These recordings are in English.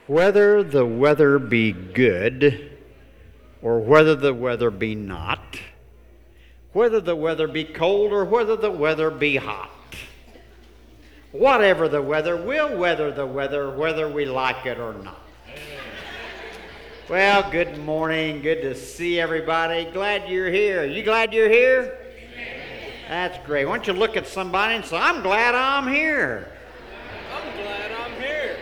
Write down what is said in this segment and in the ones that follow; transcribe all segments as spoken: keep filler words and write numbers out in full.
Whether the weather be good or whether the weather be not, whether the weather be cold or whether the weather be hot, whatever the weather, we'll weather the weather whether we like it or not. Well, good morning. Good to see everybody. Glad you're here. You glad you're here? That's great. Why don't you look at somebody and say, I'm glad I'm here. I'm glad I'm here.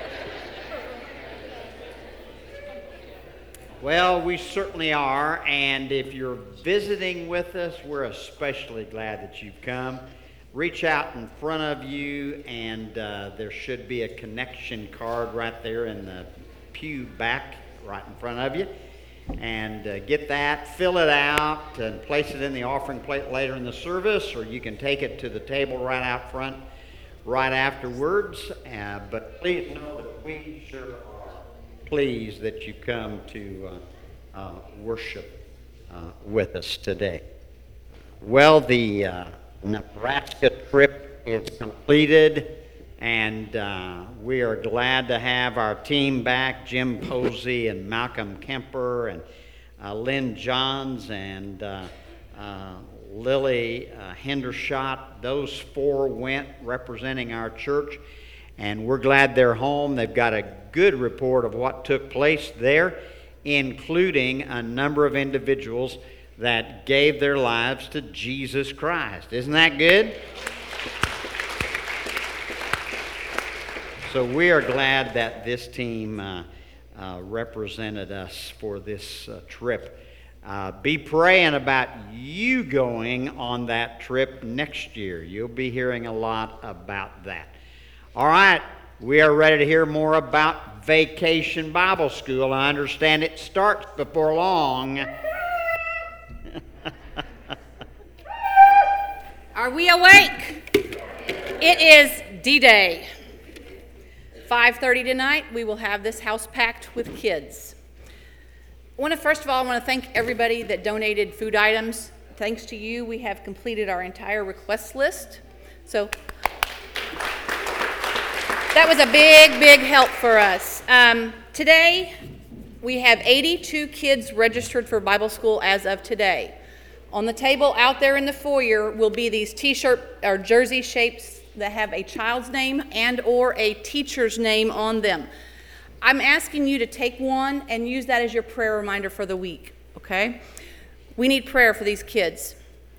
Well, we certainly are, and if you're visiting with us, we're especially glad that you've come. Reach out in front of you, and uh, there should be a connection card right there in the pew back right in front of you. And uh, get that, fill it out, and place it in the offering plate later in the service, or you can take it to the table right out front right afterwards. Uh, but please know that we sure are pleased that you come to uh, uh, worship uh, with us today. Well, the uh, Nebraska trip is completed, and uh, we are glad to have our team back, Jim Posey and Malcolm Kemper and uh, Lynn Johns and uh, uh, Lily uh, Hendershot. Those four went representing our church, and we're glad they're home. They've got a good report of what took place there, including a number of individuals that gave their lives to Jesus Christ. Isn't that good? So we are glad that this team uh, uh, represented us for this uh, trip. Uh, be praying about you going on that trip next year. You'll be hearing a lot about that. All right, we are ready to hear more about Vacation Bible School. I understand it starts before long. Are we awake? It is D-Day. five thirty tonight, we will have this house packed with kids. I want to, first of all, I want to thank everybody that donated food items. Thanks to you, we have completed our entire request list. So that was a big, big help for us. Um, today, we have eighty-two kids registered for Bible school as of today. On the table out there in the foyer will be these t-shirt or jersey shapes that have a child's name and or a teacher's name on them. I'm asking you to take one and use that as your prayer reminder for the week, okay? We need prayer for these kids.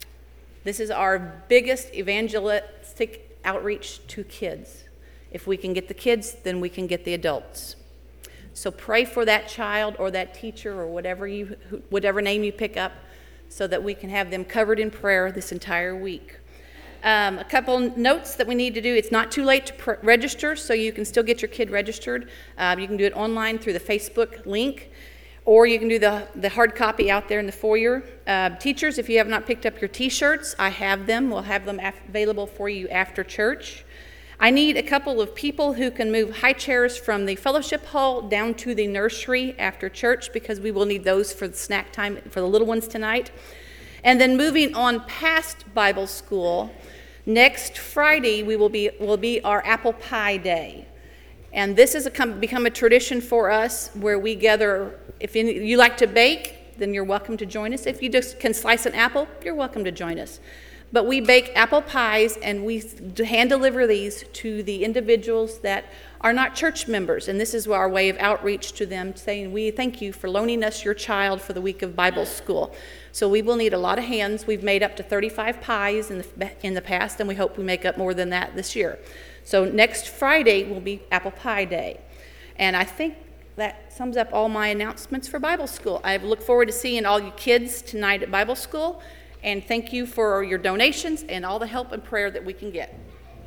This is our biggest evangelistic outreach to kids. If we can get the kids, then we can get the adults. So pray for that child or that teacher or whatever you, whatever name you pick up, so that we can have them covered in prayer this entire week. Um, a couple notes that we need to do. It's not too late to pr- register, so you can still get your kid registered. Um, you can do it online through the Facebook link, or you can do the, the hard copy out there in the foyer. Uh, teachers, if you have not picked up your t-shirts, I have them. We'll have them af- available for you after church. I need a couple of people who can move high chairs from the fellowship hall down to the nursery after church, because we will need those for the snack time for the little ones tonight. And then moving on past Bible school, next Friday we will be will be our apple pie day. And this has become a tradition for us where we gather. If you like to bake, then you're welcome to join us. If you just can slice an apple, you're welcome to join us. But we bake apple pies, and we hand deliver these to the individuals that are not church members. And this is our way of outreach to them, saying, we thank you for loaning us your child for the week of Bible school. So we will need a lot of hands. We've made up to thirty-five pies in the, in the past, and we hope we make up more than that this year. So next Friday will be apple pie day. And I think that sums up all my announcements for Bible school. I look forward to seeing all you kids tonight at Bible school. And thank you for your donations and all the help and prayer that we can get.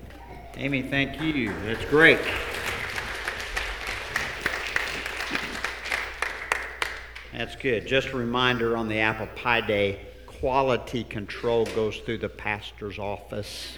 Amy, thank you. That's great. That's good. Just a reminder on the apple pie day, quality control goes through the pastor's office.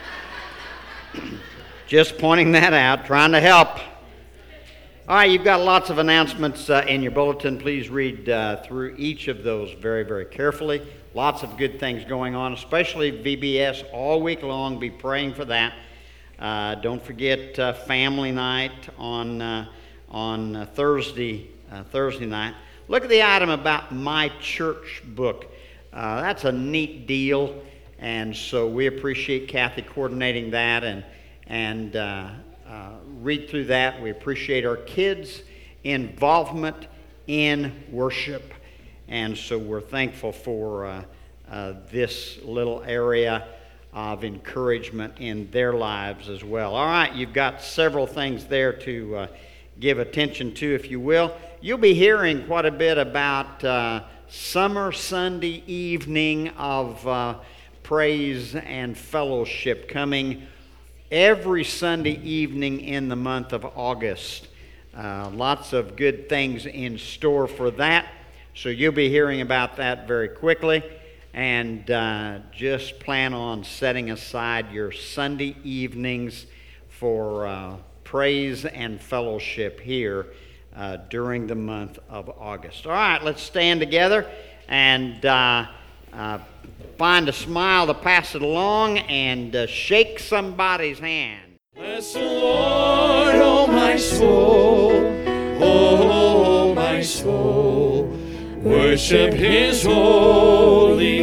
Just pointing that out, trying to help. All right, you've got lots of announcements uh, in your bulletin. Please read uh, through each of those very, very carefully. Lots of good things going on, especially V B S all week long. Be praying for that. Uh, don't forget uh, family night on uh, on uh, Thursday, uh, Thursday night. Look at the item about My Church Book. Uh, that's a neat deal, and so we appreciate Kathy coordinating that and, and uh, uh, read through that. We appreciate our kids' involvement in worship, and so we're thankful for uh, uh, this little area of encouragement in their lives as well. All right, you've got several things there to uh, give attention to, if you will. You'll be hearing quite a bit about uh, Summer Sunday evening of uh, praise and fellowship coming every Sunday evening in the month of August. Uh, lots of good things in store for that, so you'll be hearing about that very quickly. And uh, just plan on setting aside your Sunday evenings for uh, praise and fellowship here uh, during the month of August. All right, let's stand together and uh, uh, find a smile to pass it along and uh, shake somebody's hand. Bless the Lord, oh my soul, oh my soul. Worship His holy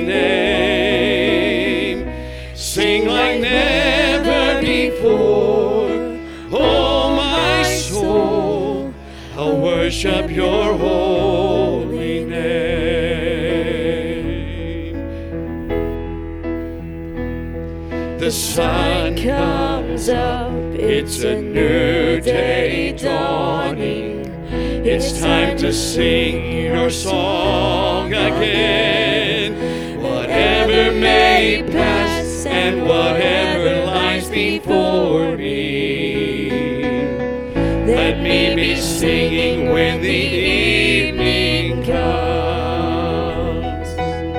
name. Sing like never before. Oh, my soul, I'll worship your holy name. The sun comes up, it's a new day dawning. It's time to sing your song again. Whatever may pass and whatever lies before me, let me be singing when the evening comes.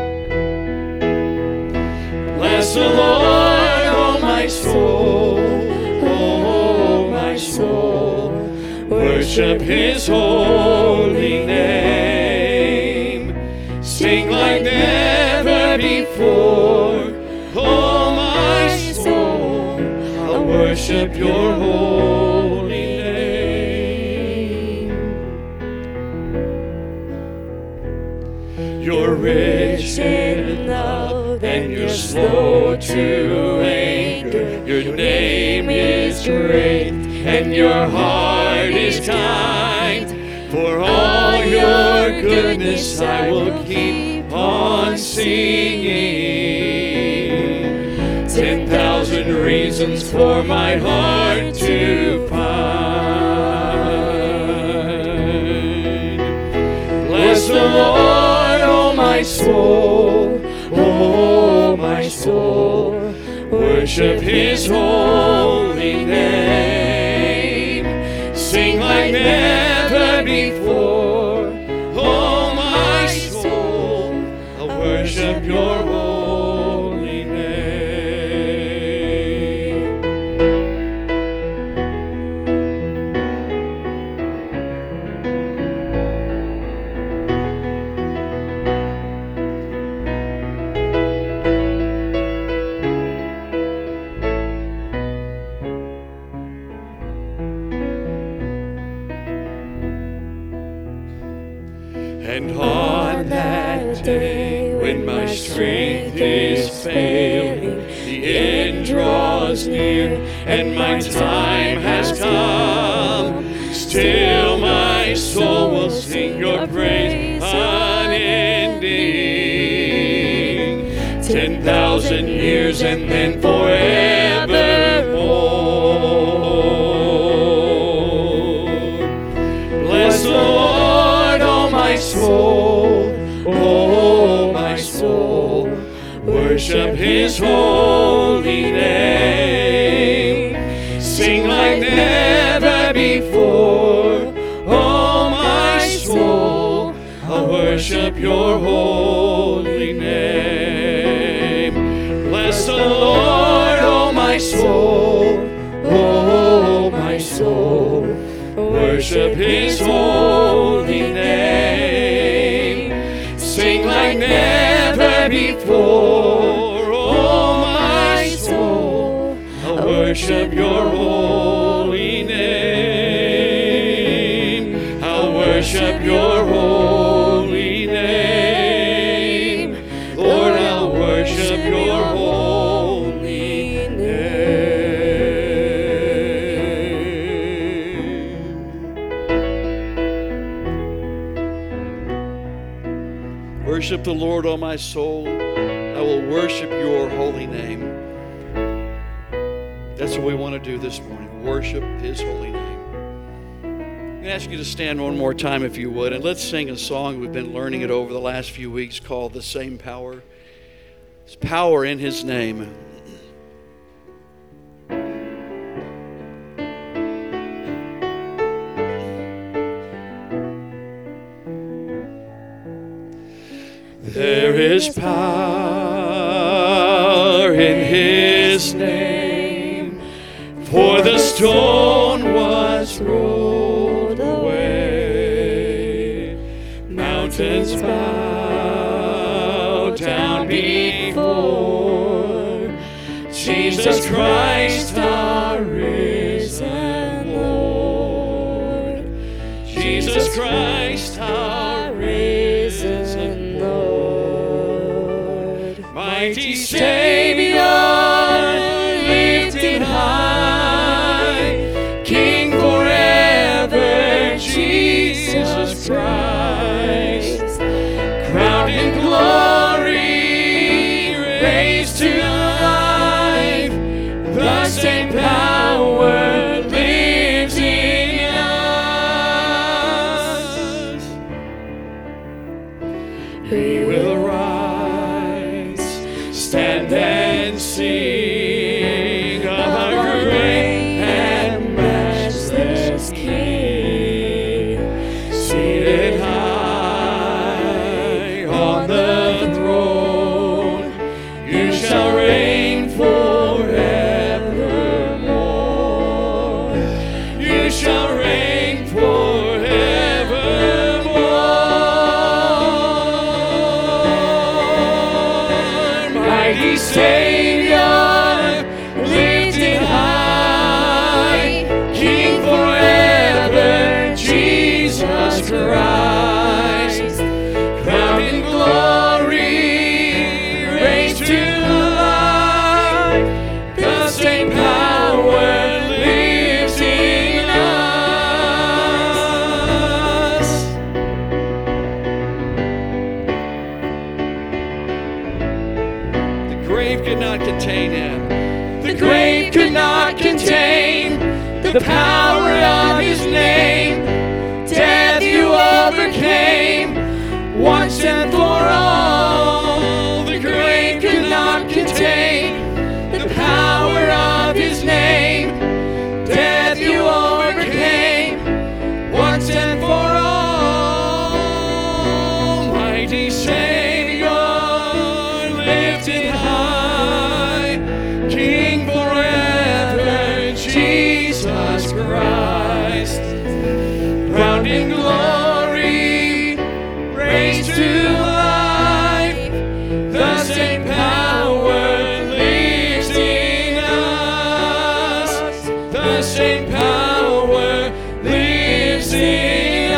Bless the Lord, oh my soul, oh my soul. Worship His holy name. Sing like never before. Oh, my soul, I'll worship your holy name. You're rich in love and you're slow to anger. Your name is great and your heart is kind. For all your goodness I will keep on singing. Ten thousand reasons for my heart to find. Bless the Lord, oh my soul, oh my soul. Worship His holy name. Sing like never before. Oh, my soul, I'll worship your holy name. And on that day when my strength is failing, the end draws near and my time has come, still my soul will sing your praise unending. Ten thousand years and then forevermore. Bless the Lord, oh my soul, oh my soul, worship His holy name. Sing like never before. Oh my soul, I'll worship your holy name. Bless the Lord, oh my soul, oh my soul, worship His holy name. Sing like never before. Oh my soul, I'll worship your holy name. worship your holy name. Lord, I'll worship your holy name. Worship the Lord, O my soul. I will worship your holy name. That's what we want to do this morning. Worship his holy name. I'm going to ask you to stand one more time if you would, and let's sing a song. We've been learning it over the last few weeks called The Same Power. There's power in his name. There is power in his name, for the stone was rolled away. Mountains bow down before Jesus Christ, our risen Lord. Jesus Christ, our risen Lord. Mighty Savior, lifted high, King forever, Jesus Christ, crowned in glory, raised to life, the same power lives in us. We will rise, stand and sing of our great and matchless King, seated high on the throne. You shall reign forevermore. You shall reign forevermore. Mighty Savior, lifted high, King forever, Jesus Christ, crowned in glory, raised to life, the same power lives in us. The grave could not contain him. The grave could not contain the power of his name. Death you overcame once and for all. The grave could not contain the power of his name. Death you overcame once and for all. Mighty Savior, lifted high, King forever, Jesus Christ, crowned in glory, raised to life, the same power lives in us. The same power lives in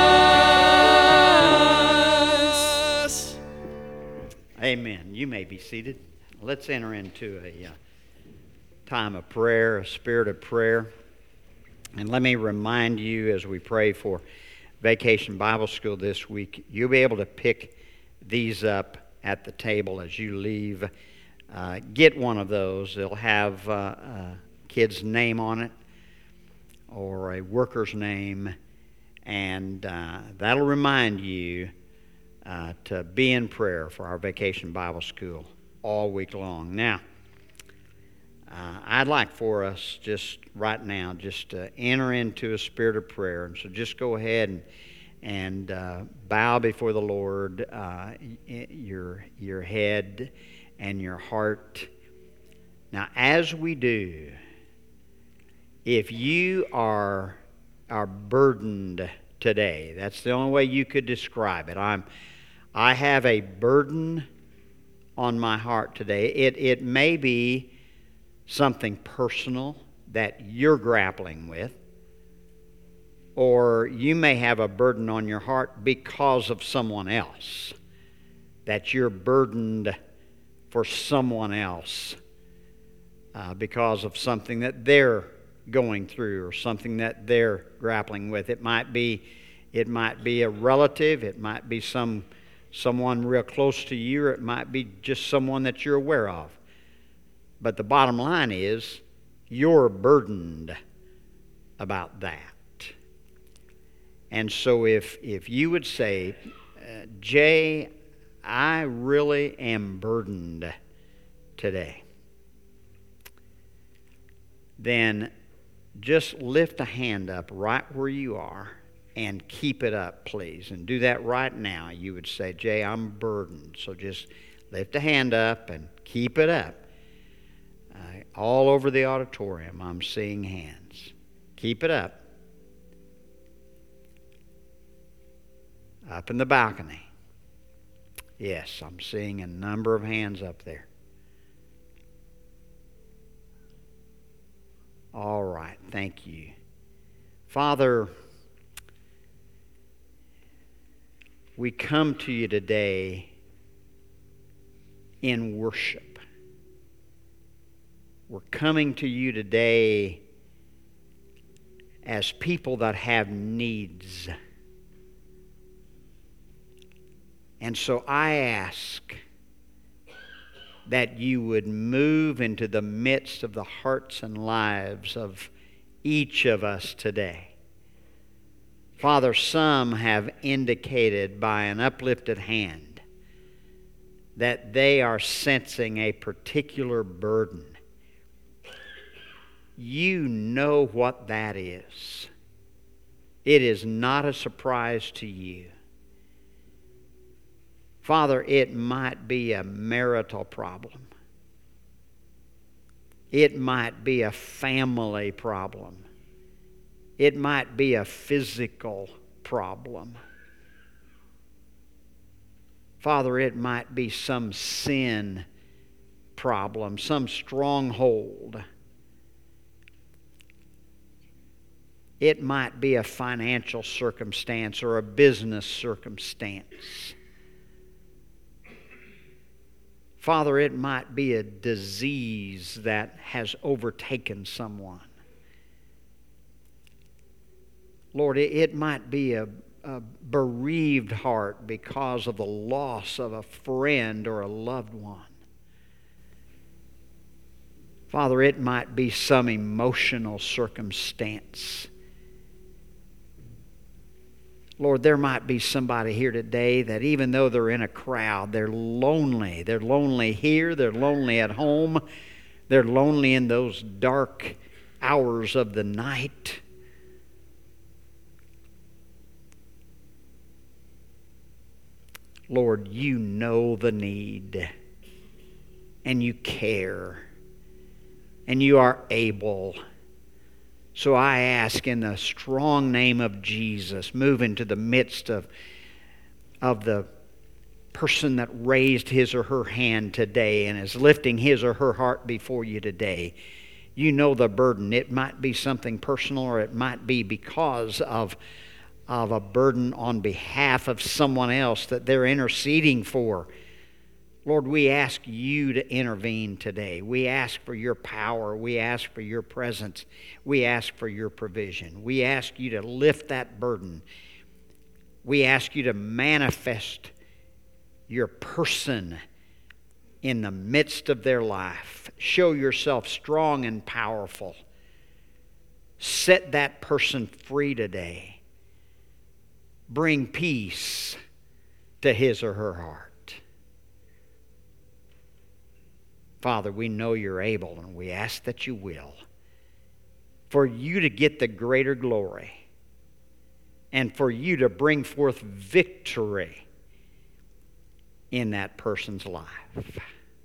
us. Amen. You may be seated. Let's enter into a uh, time of prayer, a spirit of prayer. And let me remind you as we pray for Vacation Bible School this week, you'll be able to pick these up at the table as you leave. Uh, get one of those. They'll have uh, a kid's name on it or a worker's name, and uh, that'll remind you uh, to be in prayer for our Vacation Bible School all week long. Now, Uh, I'd like for us just right now just to enter into a spirit of prayer. And so just go ahead and, and uh, bow before the Lord, uh, your, your head and your heart. Now, as we do, if you are, are burdened today, that's the only way you could describe it. I'm, I have a burden on my heart today. It, it may be something personal that you're grappling with, or you may have a burden on your heart because of someone else, that you're burdened for someone else uh, because of something that they're going through or something that they're grappling with. It might be, it might be a relative, it might be some someone real close to you, or it might be just someone that you're aware of. But the bottom line is, you're burdened about that. And so if if you would say, uh, Jay, I really am burdened today, then just lift a hand up right where you are and keep it up, please. And do that right now. You would say, Jay, I'm burdened. So just lift a hand up and keep it up. Uh, all over the auditorium, I'm seeing hands. Keep it up. Up in the balcony. Yes, I'm seeing a number of hands up there. All right, thank you. Father, we come to you today in worship. We're coming to you today as people that have needs. And so I ask that you would move into the midst of the hearts and lives of each of us today. Father, some have indicated by an uplifted hand that they are sensing a particular burden. You know what that is. It is not a surprise to you. Father, it might be a marital problem. It might be a family problem. It might be a physical problem. Father, it might be some sin problem, some stronghold. It might be a financial circumstance or a business circumstance. Father, it might be a disease that has overtaken someone. Lord, it, it might be a, a bereaved heart because of the loss of a friend or a loved one. Father, it might be some emotional circumstance. Lord, there might be somebody here today that even though they're in a crowd, they're lonely. They're lonely here. They're lonely at home. They're lonely in those dark hours of the night. Lord, you know the need, and you care, and you are able. So I ask in the strong name of Jesus, move into the midst of, of the person that raised his or her hand today and is lifting his or her heart before you today. You know the burden. It might be something personal, or it might be because of, of a burden on behalf of someone else that they're interceding for. Lord, we ask you to intervene today. We ask for your power. We ask for your presence. We ask for your provision. We ask you to lift that burden. We ask you to manifest your person in the midst of their life. Show yourself strong and powerful. Set that person free today. Bring peace to his or her heart. Father, we know you're able, and we ask that you will, for you to get the greater glory and for you to bring forth victory in that person's life.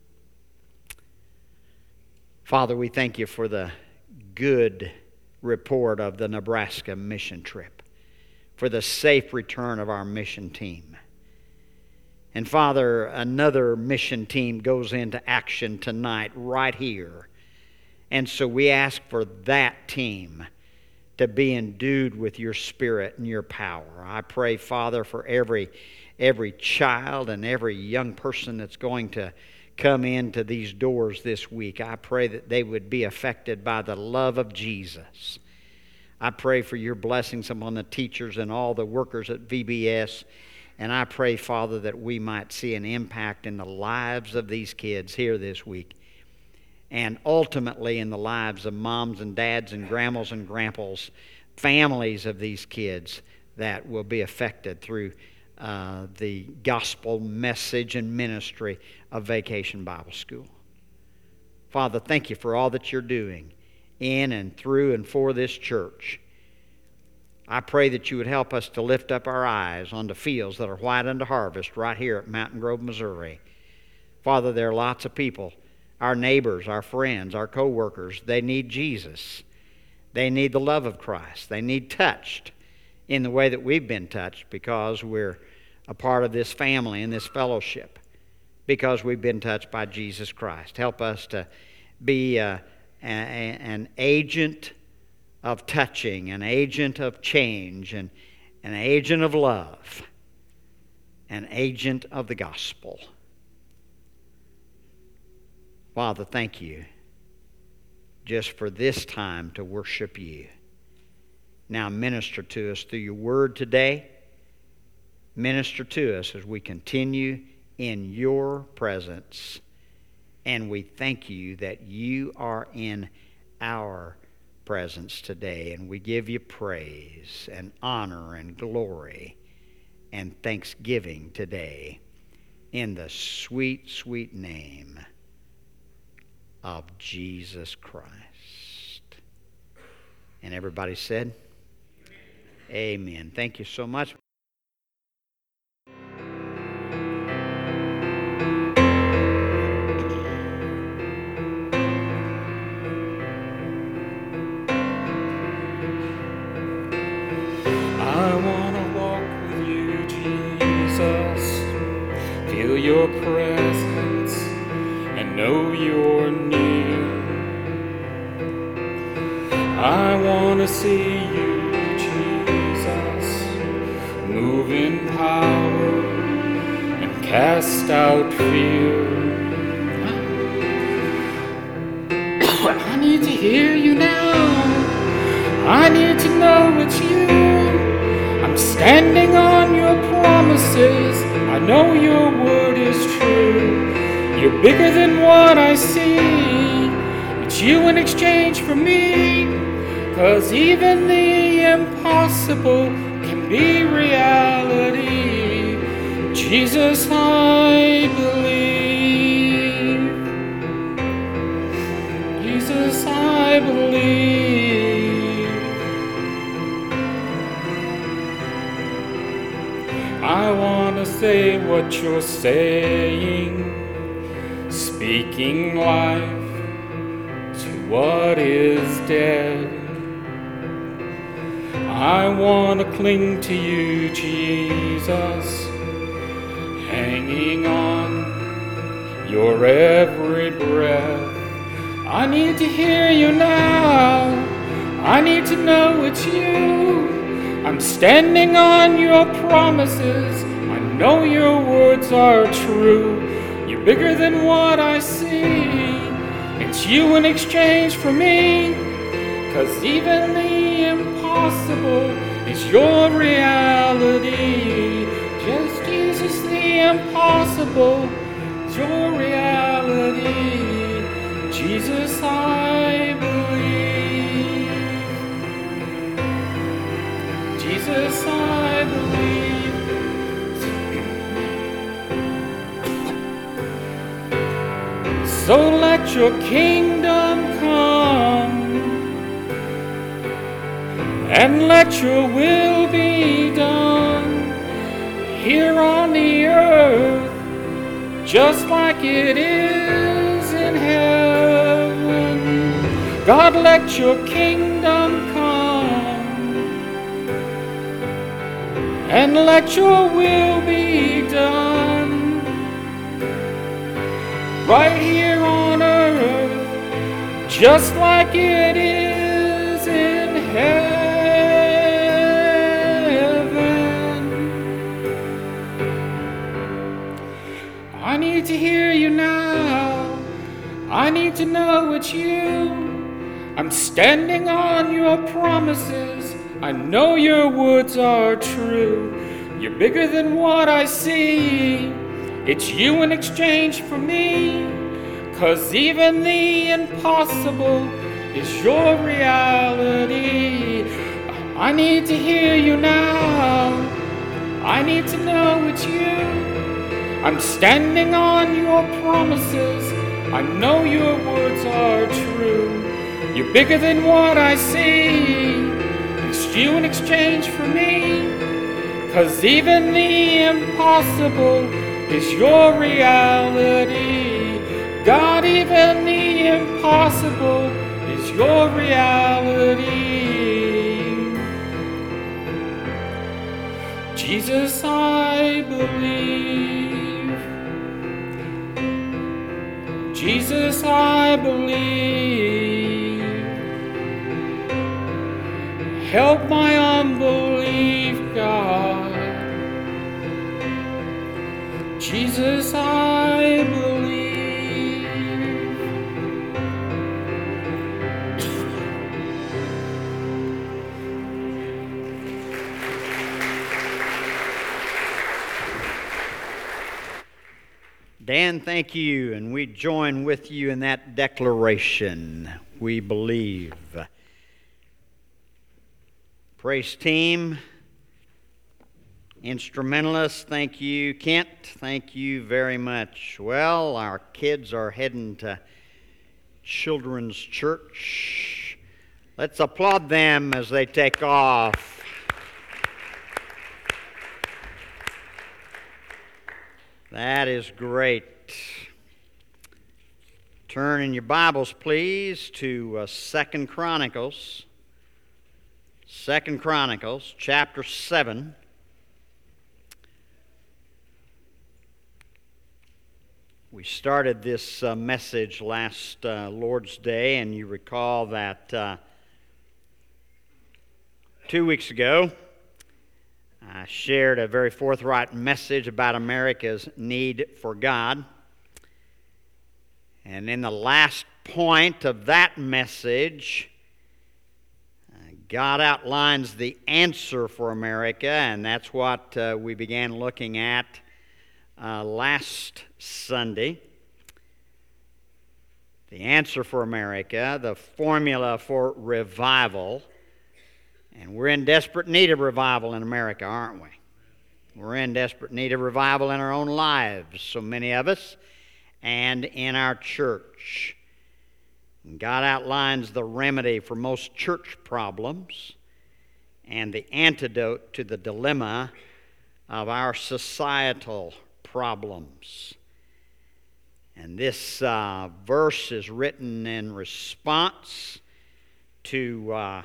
Father, we thank you for the good report of the Nebraska mission trip, for the safe return of our mission team. And Father, another mission team goes into action tonight right here. And so we ask for that team to be endued with your Spirit and your power. I pray, Father, for every every child and every young person that's going to come into these doors this week. I pray that they would be affected by the love of Jesus. I pray for your blessings upon the teachers and all the workers at V B S. And I pray, Father, that we might see an impact in the lives of these kids here this week. And ultimately in the lives of moms and dads and grandmas and grandpas, families of these kids that will be affected through uh, the gospel message and ministry of Vacation Bible School. Father, thank you for all that you're doing in and through and for this church. I pray that you would help us to lift up our eyes onto fields that are white unto harvest right here at Mountain Grove, Missouri. Father, there are lots of people, our neighbors, our friends, our co-workers, they need Jesus. They need the love of Christ. They need touched in the way that we've been touched because we're a part of this family and this fellowship, because we've been touched by Jesus Christ. Help us to be uh, a, a, an agent of touching, an agent of change, and an agent of love, an agent of the gospel. Father, thank you just for this time to worship you. Now minister to us through your word today. Minister to us as we continue in your presence. And we thank you that you are in our presence today. And we give you praise and honor and glory and thanksgiving today in the sweet, sweet name of Jesus Christ. And everybody said, amen. Thank you so much. I want to walk with you, Jesus, feel your presence and know you're near. I want to see you, Jesus, move in power and cast out fear. I need to hear you now. I need to know it's you. I'm standing on your promises. I know your word is true. You're bigger than what I see. It's you in exchange for me. 'Cause even the impossible can be reality. Jesus, I believe. Jesus, I believe. I want to say what you're saying, speaking life to what is dead. I want to cling to you, Jesus, hanging on your every breath. I need to hear you now. I need to know it's you. I'm standing on your promises. I know your words are true. You're bigger than what I see. It's you in exchange for me. 'Cause even the impossible is your reality. Just Jesus, the impossible is your reality. Jesus, I believe. Jesus, I believe. So let your kingdom come, and let your will be done here on the earth, just like it is in heaven. God, let your kingdom come, and let your will be done right here on earth, just like it is in heaven. I need to hear you now. I need to know it's you. I'm standing on your promises. I know your words are true. You're bigger than what I see. It's you in exchange for me. 'Cause even the impossible is your reality. I need to hear you now. I need to know it's you. I'm standing on your promises. I know your words are true. You're bigger than what I see. It's you in exchange for me. 'Cause even the impossible is your reality. God, even the impossible is your reality. Jesus, I believe. Jesus, I believe. Help my unbelief, God. Jesus, I believe. Dan, thank you, and we join with you in that declaration. We believe. Praise team, instrumentalists, thank you. Kent, thank you very much. Well, our kids are heading to Children's Church. Let's applaud them as they take off. That is great. Turn in your Bibles, please, to uh, Second Chronicles. Second Chronicles, chapter seven. We started this uh, message last uh, Lord's Day, and you recall that uh, two weeks ago, I shared a very forthright message about America's need for God. And in the last point of that message, uh, God outlines the answer for America, and that's what uh, we began looking at uh, last Sunday. The answer for America, the formula for revival. And we're in desperate need of revival in America, aren't we? We're in desperate need of revival in our own lives, so many of us, and in our church. And God outlines the remedy for most church problems and the antidote to the dilemma of our societal problems. And this uh, verse is written in response to uh,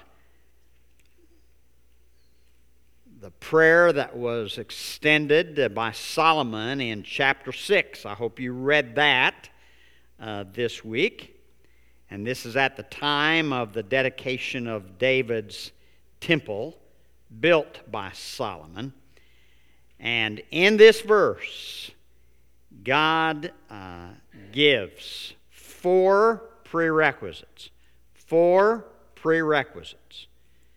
the prayer that was extended by Solomon in chapter six. I hope you read that uh, this week. And this is at the time of the dedication of David's temple built by Solomon. And in this verse, God uh, gives four prerequisites. Four prerequisites.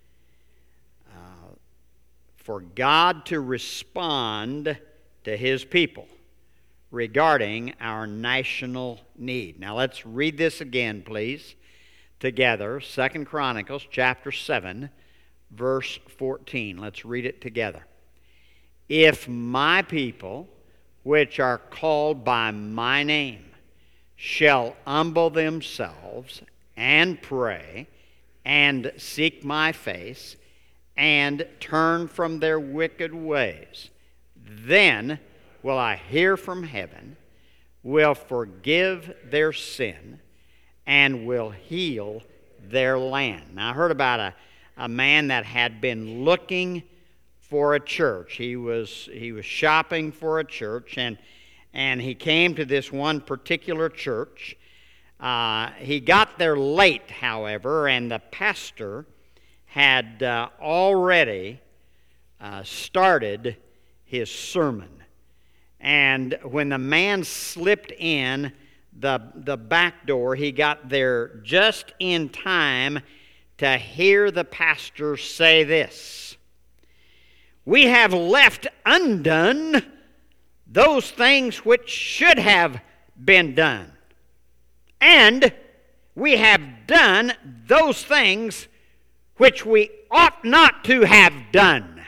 For God to respond to His people regarding our national need. Now let's read this again, please, together. Second Chronicles chapter seven, verse fourteen. Let's read it together. If my people, which are called by my name, shall humble themselves and pray and seek my face and turn from their wicked ways, then will I hear from heaven, will forgive their sin, and will heal their land. Now, I heard about a, a man that had been looking for a church. He was he was shopping for a church, and and he came to this one particular church. Uh, he got there late, however, and the pastor had uh, already uh, started his sermon. And when the man slipped in the, the back door, he got there just in time to hear the pastor say this: "We have left undone those things which should have been done, and we have done those things which we ought not to have done."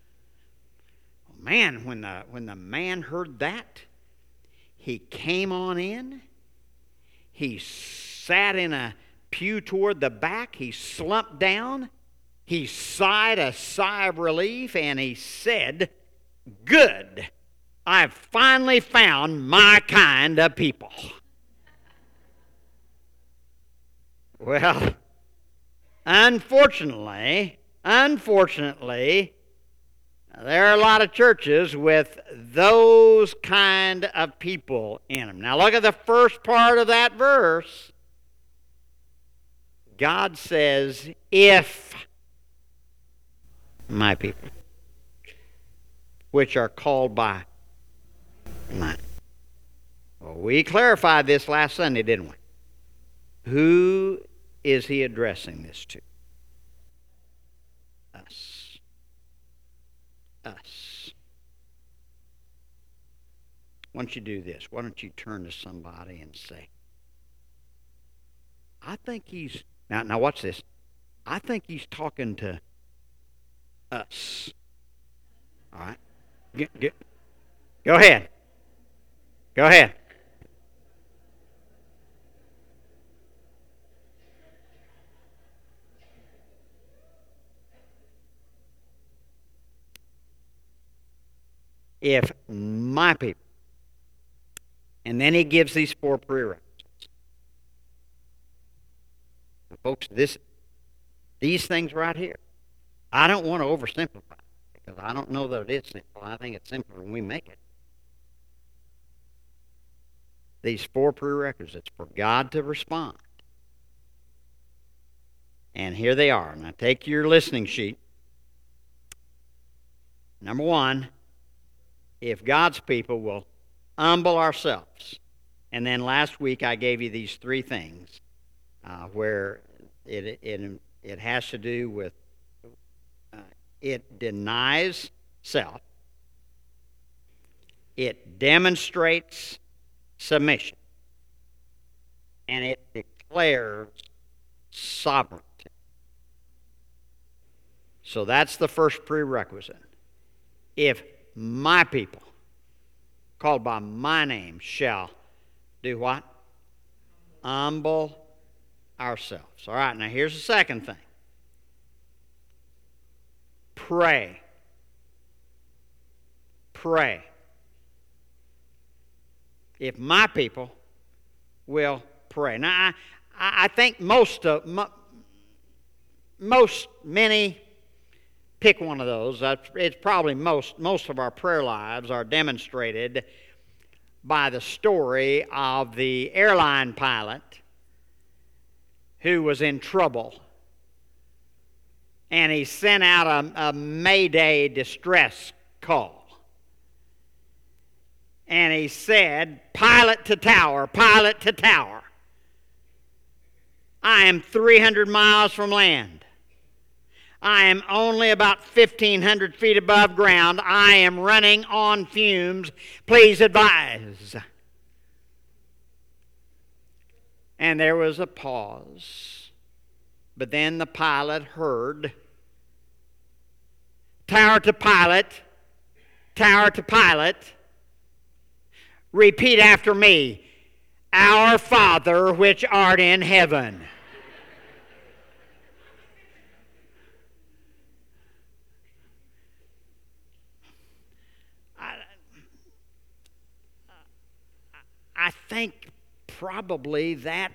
Man, when the, when the man heard that, he came on in. He sat in a pew toward the back. He slumped down. He sighed a sigh of relief, and he said, "Good. I've finally found my kind of people." Well, unfortunately, unfortunately, there are a lot of churches with those kind of people in them. Now look at the first part of that verse. God says, "If my people, which are called by mine." Well, we clarified this last Sunday, didn't we? Who is he addressing this to? Us. Us. Why don't you do this? Why don't you turn to somebody and say, I think he's, now, now watch this. I think he's talking to us. All right? Get, get, go ahead. Go ahead. If my people, and then he gives these four prerequisites. Now, folks, this, these things right here, I don't want to oversimplify it, because I don't know that it is simple. I think it's simpler when we make it. These four prerequisites for God to respond. And here they are. Now take your listening sheet. Number one, if God's people will humble ourselves. And then last week I gave you these three things uh, where it, it, it has to do with, uh, it denies self, it demonstrates submission, and it declares sovereignty. So that's the first prerequisite. If my people, called by my name, shall do what? Humble ourselves. All right, now here's the second thing. Pray. Pray. If my people will pray. Now, I, I think most of, most, many, pick one of those. It's probably most, most of our prayer lives are demonstrated by the story of the airline pilot who was in trouble. And he sent out a, a Mayday distress call. And he said, "Pilot to tower, pilot to tower. I am three hundred miles from land. I am only about fifteen hundred feet above ground. I am running on fumes. Please advise." And there was a pause. But then the pilot heard, "Tower to pilot, tower to pilot. Repeat after me. Our Father which art in heaven." I, I think probably that,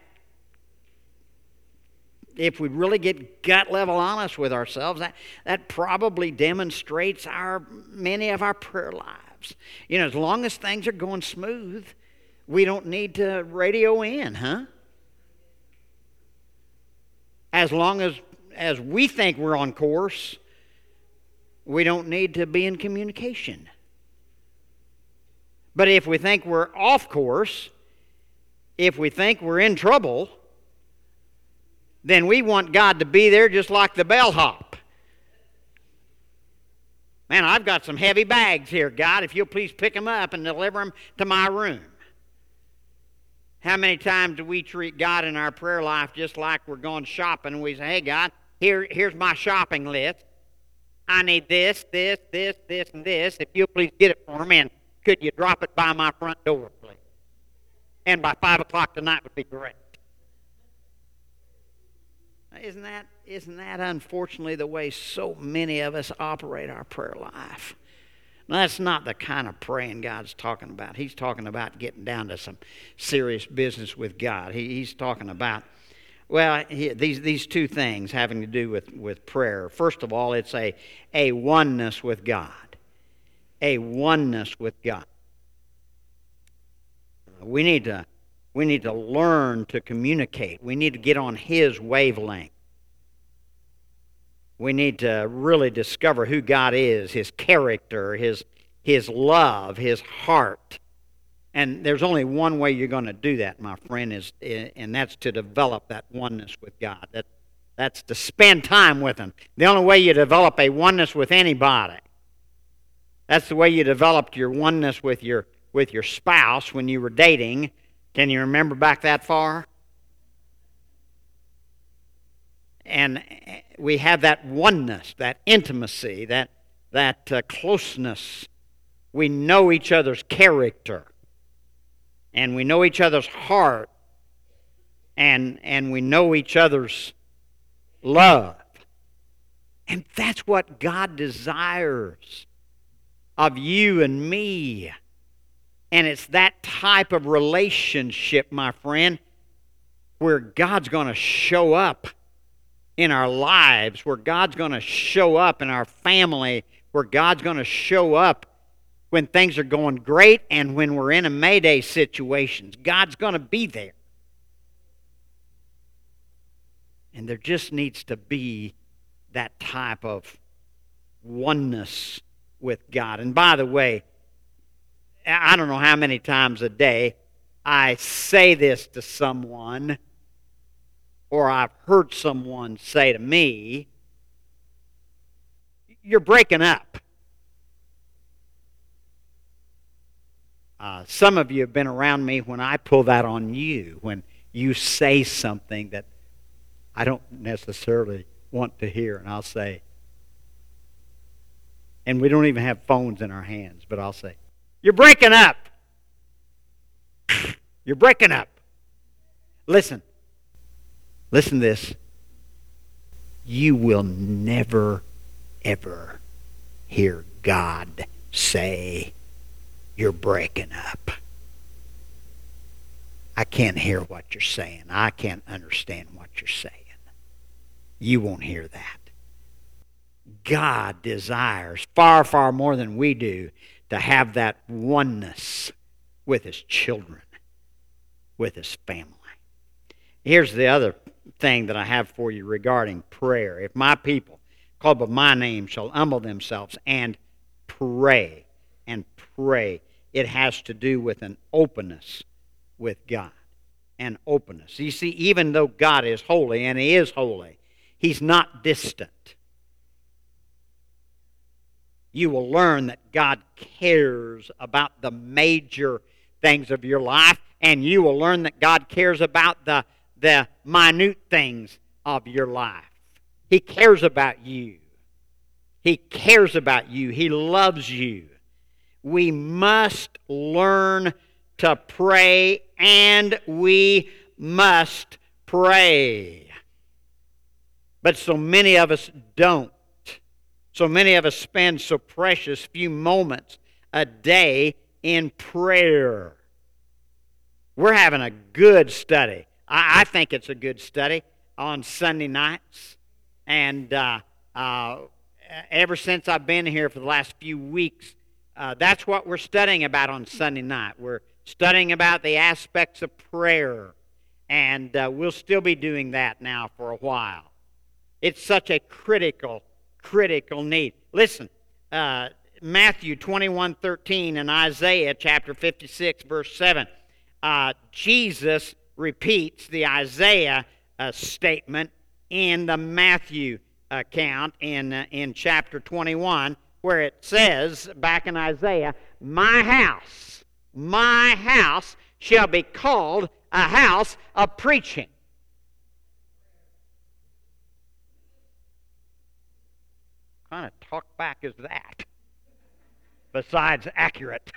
if we really get gut level honest with ourselves, that, that probably demonstrates our many of our prayer lives. You know, as long as things are going smooth, we don't need to radio in, huh? As long as, as we think we're on course, we don't need to be in communication. But if we think we're off course, if we think we're in trouble, then we want God to be there just like the bellhop. Man, I've got some heavy bags here, God. If you'll please pick them up and deliver them to my room. How many times do we treat God in our prayer life just like we're going shopping and we say, hey, God, here, here's my shopping list. I need this, this, this, this, and this. If you'll please get it for me, and could you drop it by my front door, please? And by five o'clock tonight would be great. Isn't that, isn't that unfortunately the way so many of us operate our prayer life? Now, that's not the kind of praying God's talking about. He's talking about getting down to some serious business with God. He, he's talking about, well, he, these these two things having to do with, with prayer. First of all, it's a, a oneness with God. A oneness with God. We need to we need to learn to communicate. We need to get on His wavelength. We need to really discover who God is, His character, His, His love, His heart. And there's only one way you're going to do that, my friend, is, and that's to develop that oneness with God. That, that's to spend time with Him. The only way you develop a oneness with anybody, that's the way you developed your oneness with your, with your spouse when you were dating. Can you remember back that far? And we have that oneness, that intimacy, that, that uh, closeness. We know each other's character. And we know each other's heart. And, and we know each other's love. And that's what God desires of you and me. And it's that type of relationship, my friend, where God's going to show up in our lives, where God's going to show up in our family, where God's going to show up when things are going great and when we're in a mayday situations. God's going to be there. And there just needs to be that type of oneness with God. And by the way, I don't know how many times a day I say this to someone, or I've heard someone say to me, you're breaking up. Uh, some of you have been around me when I pull that on you, when you say something that I don't necessarily want to hear, and I'll say, and we don't even have phones in our hands, but I'll say, you're breaking up. You're breaking up. Listen. Listen to this. You will never, ever hear God say, you're breaking up. I can't hear what you're saying. I can't understand what you're saying. You won't hear that. God desires far, far more than we do to have that oneness with His children, with His family. Here's the other thing that I have for you regarding prayer. If my people, called by my name, shall humble themselves and pray, and pray, it has to do with an openness with God. An openness. You see, even though God is holy, and He is holy, He's not distant. You will learn that God cares about the major things of your life, and you will learn that God cares about the the minute things of your life. He cares about you. He cares about you. He loves you. We must learn to pray, and we must pray. But so many of us don't. So many of us spend so precious few moments a day in prayer. We're having a good study. I think it's a good study on Sunday nights. And uh, uh, ever since I've been here for the last few weeks, uh, that's what we're studying about on Sunday night. We're studying about the aspects of prayer. And uh, we'll still be doing that now for a while. It's such a critical, critical need. Listen, uh, Matthew twenty-one thirteen and Isaiah chapter fifty-six, verse seven, uh, Jesus repeats the Isaiah uh, statement in the Matthew account in, uh, in chapter twenty-one, where it says, back in Isaiah, my house, my house shall be called a house of preaching. What kind of talk back is that? Besides accurate.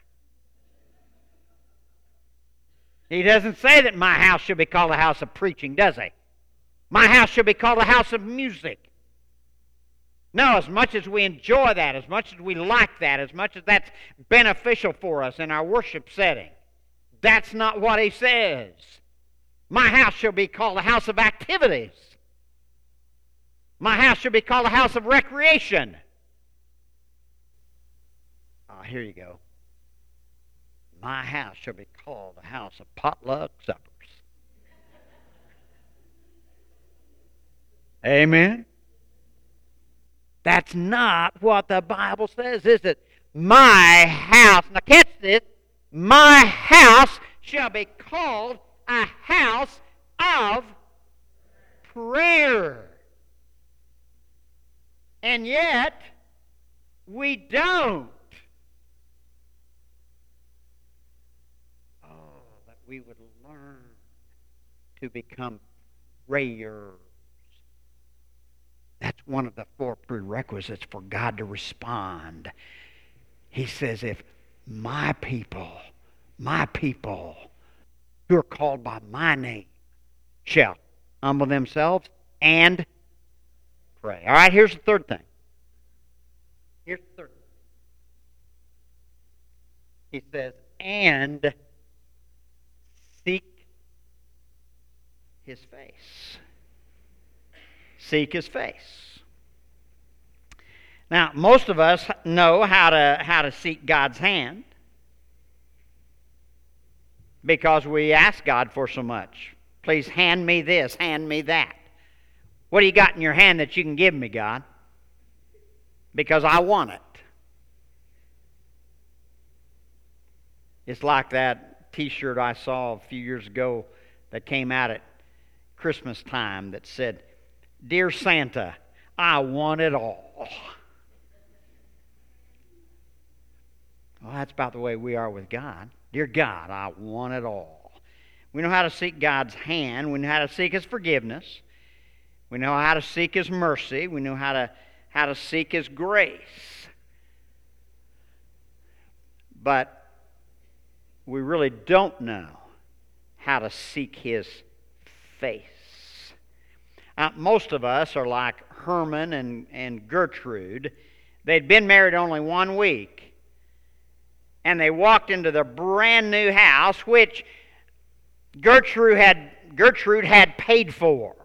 He doesn't say that my house shall be called a house of preaching, does he? My house shall be called a house of music. No, as much as we enjoy that, as much as we like that, as much as that's beneficial for us in our worship setting, that's not what he says. My house shall be called a house of activities. My house shall be called a house of recreation. Ah, here you go. My house shall be called a house of potluck suppers. Amen? That's not what the Bible says, is it? My house, now catch this, my house shall be called a house of prayer. And yet, we don't. Oh, that we would learn to become prayers. That's one of the four prerequisites for God to respond. He says, if my people, my people, who are called by my name, shall humble themselves and pray. All right, here's the third thing. Here's the third thing. He says, and seek his face. Seek his face. Now, most of us know how to how to seek God's hand because we ask God for so much. Please hand me this, hand me that. What do you got in your hand that you can give me, God? Because I want it. It's like that T-shirt I saw a few years ago that came out at Christmas time that said, Dear Santa, I want it all. Well, that's about the way we are with God. Dear God, I want it all. We know how to seek God's hand. We know how to seek his forgiveness. We know how to seek his mercy. We know how to, how to seek his grace. But we really don't know how to seek his face. Uh, most of us are like Herman and, and Gertrude. They'd been married only one week, and they walked into their brand new house, which Gertrude had, Gertrude had paid for.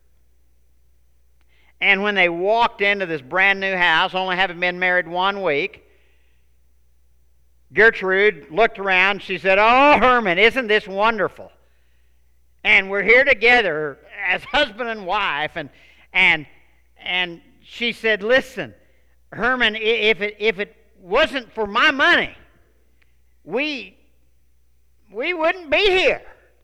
And when they walked into this brand new house, only having been married one week, Gertrude looked around. She said, Oh, Herman, isn't this wonderful? And we're here together as husband and wife. And and and she said, Listen, Herman, if it if it wasn't for my money, we we wouldn't be here.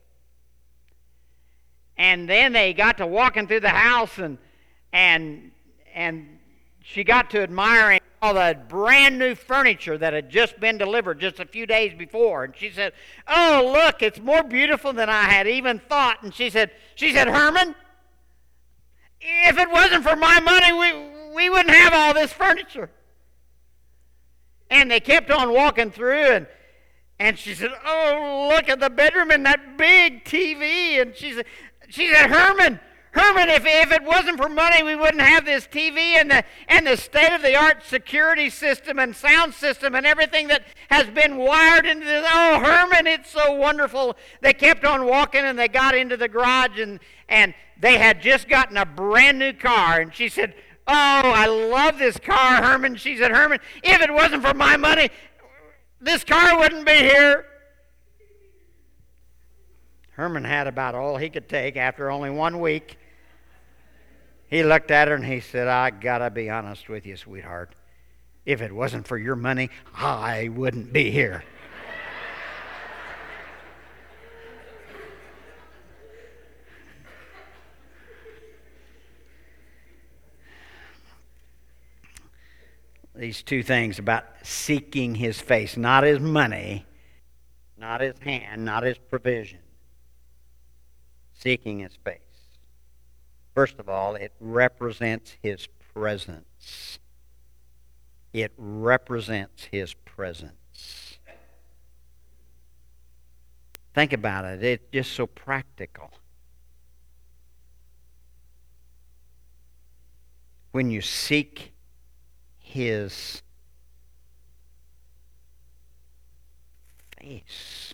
And then they got to walking through the house, and and and she got to admiring all the brand new furniture that had just been delivered just a few days before. And she said, Oh, look, it's more beautiful than I had even thought. And she said, she said, Herman, if it wasn't for my money, we, we wouldn't have all this furniture. And they kept on walking through, and and she said, Oh, look at the bedroom and that big T V. And she said, she said, Herman, Herman, if, if it wasn't for money, we wouldn't have this T V and the and the state-of-the-art security system and sound system and everything that has been wired into this. Oh, Herman, it's so wonderful. They kept on walking, and they got into the garage, and, and they had just gotten a brand new car. And she said, Oh, I love this car, Herman. She said, Herman, if it wasn't for my money, this car wouldn't be here. Herman had about all he could take after only one week. He looked at her and he said, I gotta be honest with you, sweetheart. If it wasn't for your money, I wouldn't be here. These two things about seeking his face, not his money, not his hand, not his provision. Seeking his face. First of all, it represents his presence. It represents his presence. Think about it. It's just so practical. When you seek his face,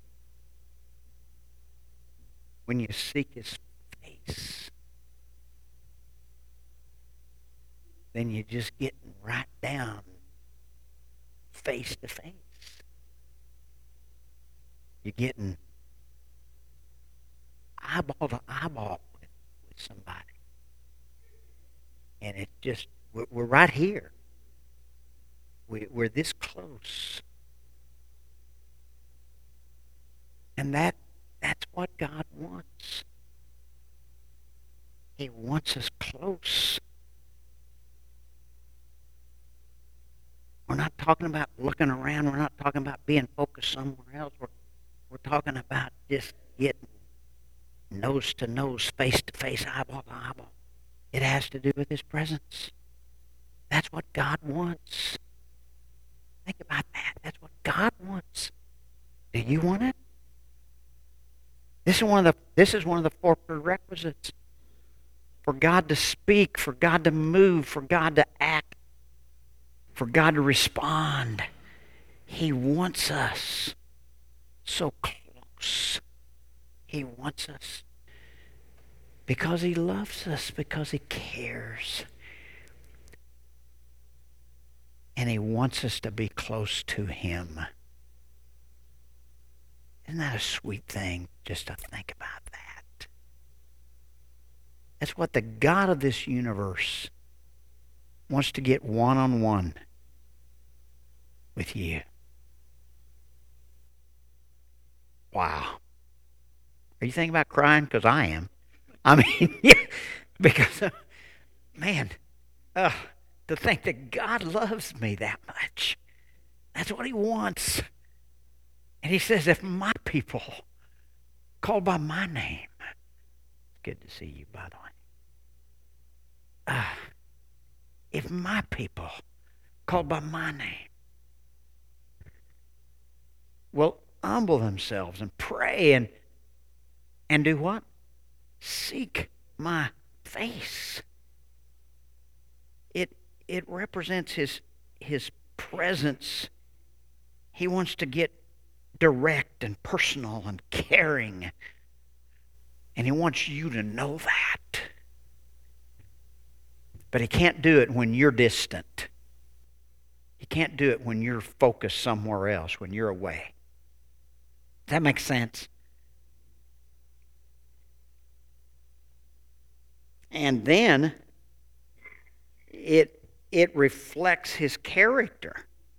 when you seek his face, then you're just getting right down face to face. You're getting eyeball to eyeball with, with somebody. And it just, we're, we're right here. We, we're this close. And that that's what God wants. He wants us close. We're not talking about looking around. We're not talking about being focused somewhere else. We're, we're talking about just getting nose to nose, face to face, eyeball to eyeball. It has to do with his presence. That's what God wants. Think about that. That's what God wants. Do you want it? This is one of the this is one of the four prerequisites for God to speak, for God to move, for God to act, for God to respond. He wants us so close. He wants us because he loves us, because he cares. And he wants us to be close to him. Isn't that a sweet thing just to think about that? That's what the God of this universe wants to get one-on-one with you. Wow. Are you thinking about crying? Because I am. I mean, yeah, because, uh, man, uh, to think that God loves me that much. That's what he wants. And he says, if my people called by my name, it's good to see you, by the way. Uh, if my people called by my name will humble themselves and pray and and do what? Seek my face. It it represents his his presence. He wants to get direct and personal and caring. And he wants you to know that. But he can't do it when you're distant. He can't do it when you're focused somewhere else, when you're away. Does that make sense? And then it it reflects his character.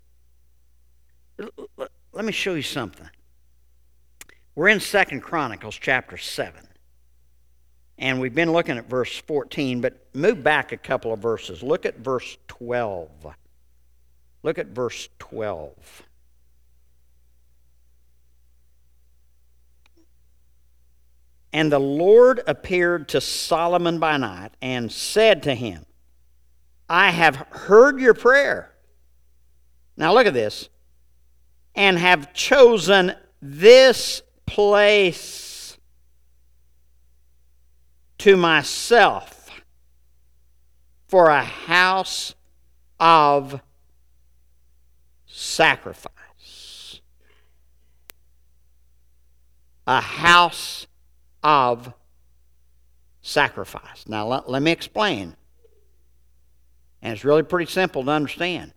Let me show you something. We're in Second Chronicles chapter seven. And we've been looking at verse fourteen, but move back a couple of verses. Look at verse twelve. Look at verse twelve. And the Lord appeared to Solomon by night and said to him, I have heard your prayer. Now look at this. And have chosen this place to myself for a house of sacrifice. A house of sacrifice. Now let, let me explain. And it's really pretty simple to understand.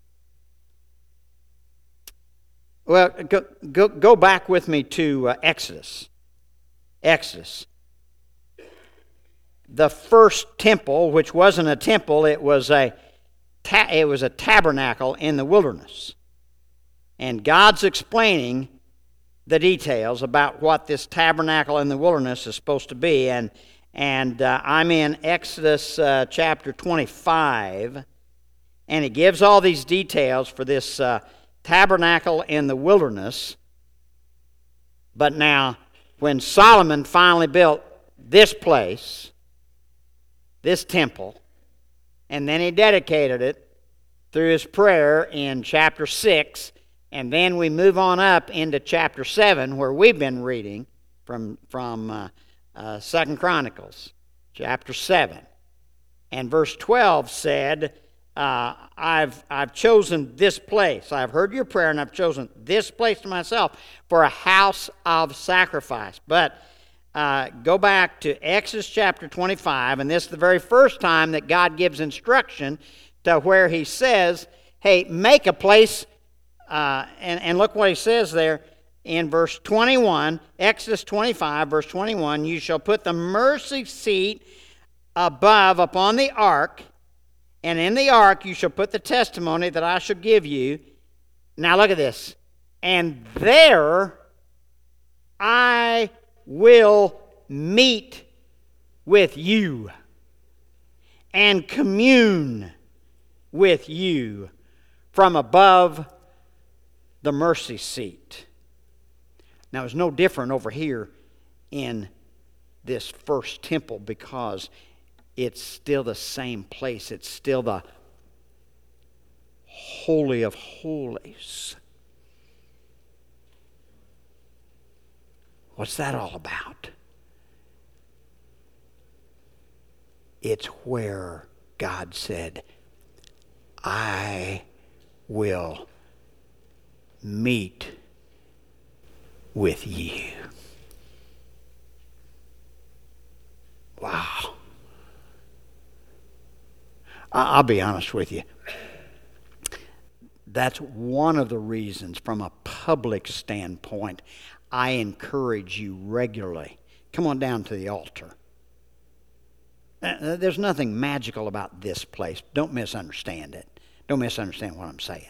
Well, go, go, go back with me to uh, Exodus. Exodus. The first temple, which wasn't a temple, it was a ta- it was a tabernacle in the wilderness. And God's explaining the details about what this tabernacle in the wilderness is supposed to be. And, and uh, I'm in Exodus uh, chapter twenty-five, and it gives all these details for this uh, tabernacle in the wilderness. But now, when Solomon finally built this place, this temple, and then he dedicated it through his prayer in chapter six, and then we move on up into chapter seven, where we've been reading from, from uh, uh, Second Chronicles, chapter seven. And verse twelve said, uh, I've, I've chosen this place. I've heard your prayer, and I've chosen this place to myself for a house of sacrifice. But uh, go back to Exodus chapter twenty-five, and this is the very first time that God gives instruction to where he says, hey, make a place. Uh, and, and look what he says there in verse twenty-one, Exodus twenty-five, verse twenty-one, you shall put the mercy seat above upon the ark, and in the ark you shall put the testimony that I shall give you. Now look at this. And there I will meet with you and commune with you from above the mercy seat. Now, it's no different over here in this first temple, because it's still the same place. It's still the Holy of Holies. What's that all about? It's where God said, I will meet with you. Wow. I'll be honest with you. That's one of the reasons, from a public standpoint, I encourage you regularly. Come on down to the altar. There's nothing magical about this place. Don't misunderstand it. Don't misunderstand what I'm saying.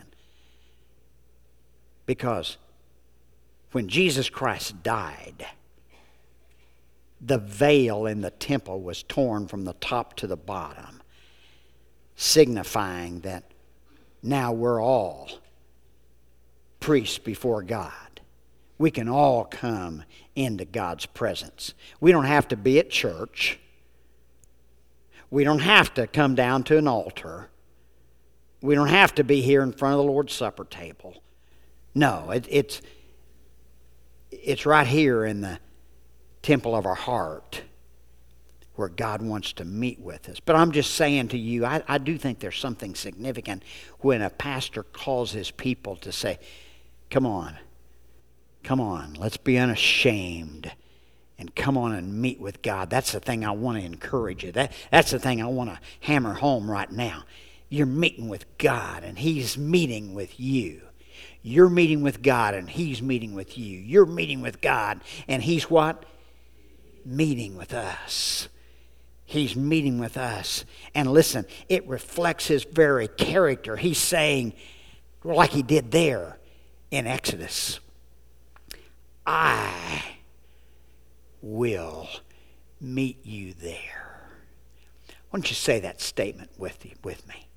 Because when Jesus Christ died, the veil in the temple was torn from the top to the bottom, signifying that now we're all priests before God. We can all come into God's presence. We don't have to be at church. We don't have to come down to an altar. We don't have to be here in front of the Lord's Supper table. No, it, it's, it's right here in the temple of our heart where God wants to meet with us. But I'm just saying to you, I, I do think there's something significant when a pastor calls his people to say, come on, come on, let's be unashamed and come on and meet with God. That's the thing I want to encourage you. That, that's the thing I want to hammer home right now. You're meeting with God, and He's meeting with you. You're meeting with God, and He's meeting with you. You're meeting with God, and He's what? Meeting with us. He's meeting with us. And listen, it reflects His very character. He's saying, like He did there in Exodus, I will meet you there. Why don't you say that statement with you, with me?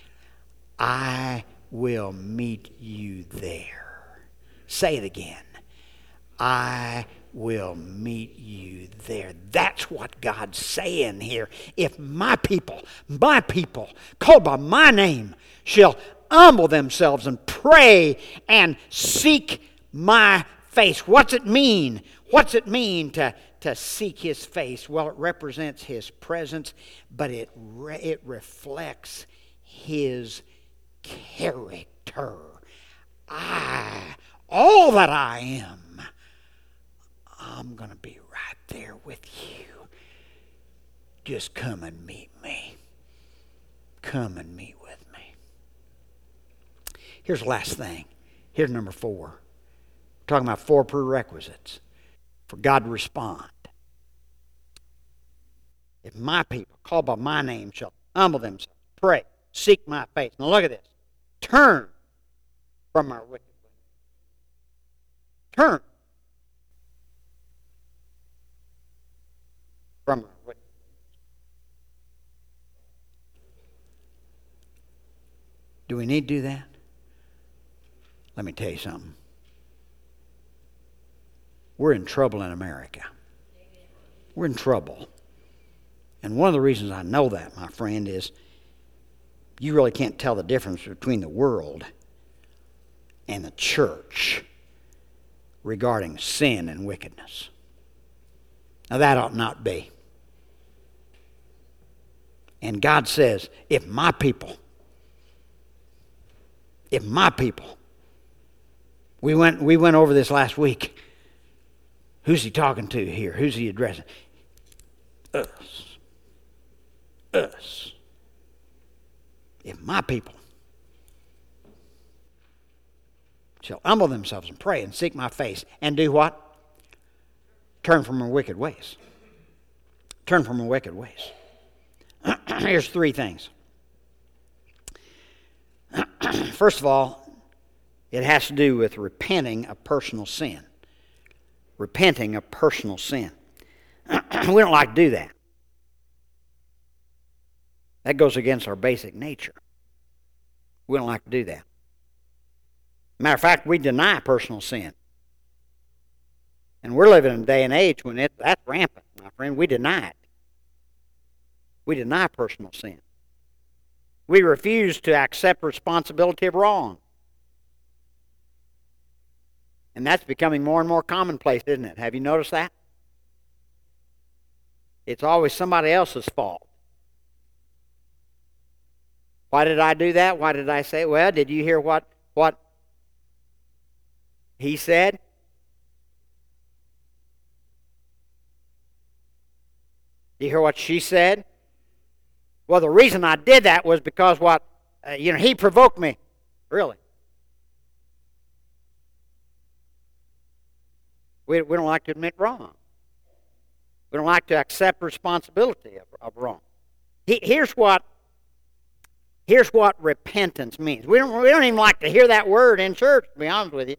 I will meet you there. Say it again. I will meet you there. That's what God's saying here. If my people, my people, called by my name, shall humble themselves and pray and seek my face. What's it mean? What's it mean to, to seek His face? Well, it represents His presence, but it, re- it reflects His character. I, all that I am, I'm going to be right there with you. Just come and meet me. Come and meet with me. Here's the last thing. Here's number four. We're talking about four prerequisites for God to respond. If my people, called by my name, shall humble themselves, pray, seek my face. Now look at this. Turn from our wicked ways. Turn from our wicked ways. Do we need to do that? Let me tell you something. We're in trouble in America. We're in trouble. And one of the reasons I know that, my friend, is you really can't tell the difference between the world and the church regarding sin and wickedness. Now that ought not be. And God says, if my people, if my people, we went we went over this last week. Who's he talking to here? Who's he addressing? Us. Us. If my people shall humble themselves and pray and seek my face and do what? Turn from their wicked ways. Turn from their wicked ways. Here's three things. First of all, it has to do with repenting of personal sin. Repenting of personal sin. We don't like to do that. That goes against our basic nature. We don't like to do that. Matter of fact, we deny personal sin. And we're living in a day and age when it, that's rampant, my friend. We deny it. We deny personal sin. We refuse to accept responsibility of wrong. And that's becoming more and more commonplace, isn't it? Have you noticed that? It's always somebody else's fault. Why did I do that? Why did I say it? Well, did you hear what, what he said? Did you hear what she said? Well, the reason I did that was because what, uh, you know, he provoked me. Really? We, we don't like to admit wrong. We don't like to accept responsibility of, of wrong. He, here's what here's what repentance means. We don't we don't even like to hear that word in church, to be honest with you.